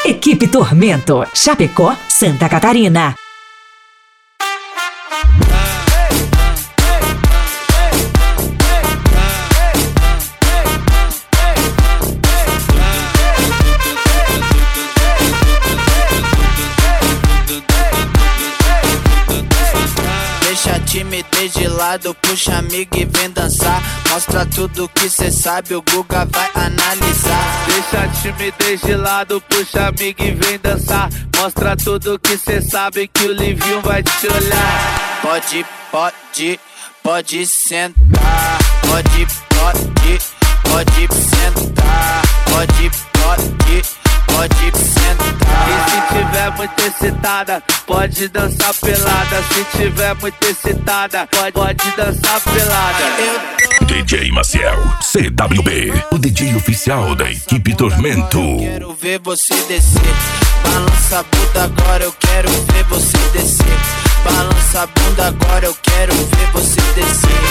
Equipe Tormento, Chapecó, Santa Catarina. Deixa a timidez de lado, puxa amigo e vem dançar. Mostra tudo que cê sabe, o Guga vai analisar. Deixa a timidez de lado, puxa amigo e vem dançar. Mostra tudo que cê sabe, que o Livinho vai te olhar. Pode sentar. Pode sentar. Pode sentar. E se tiver muito excitada, pode dançar pelada. Se tiver muito excitada, pode dançar pelada. DJ Maciel, CWB, o DJ oficial da equipe Tormento. Quero ver você descer. Balança a bunda agora, eu quero ver você descer. Balança a bunda agora, eu quero ver você descer.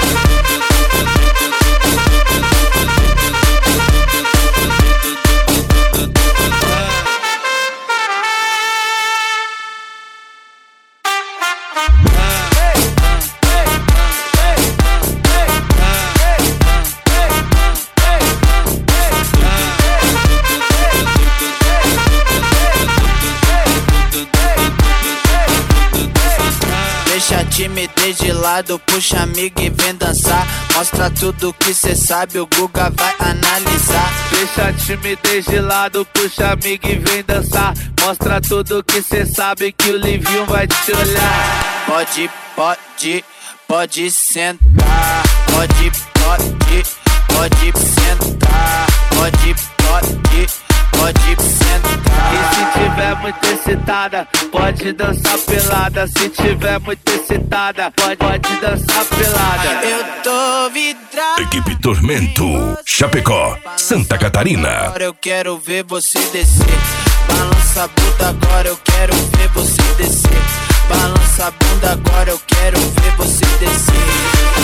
Deixa a timidez de lado, puxa amigo e vem dançar. Mostra tudo que cê sabe, o Guga vai analisar. Deixa a timidez de lado, puxa amigo e vem dançar. Mostra tudo que cê sabe, que o Livinho vai te olhar. Pode sentar. Pode sentar. Pode sentar. E se tiver muito excitada, pode dançar pelada. Se tiver muito excitada, pode dançar pelada. Eu tô vidrado. Equipe Tormento, Chapecó, Santa Catarina. Agora eu quero ver você descer. Balança a bunda agora, eu quero ver você descer. Balança a bunda agora, eu quero ver você descer.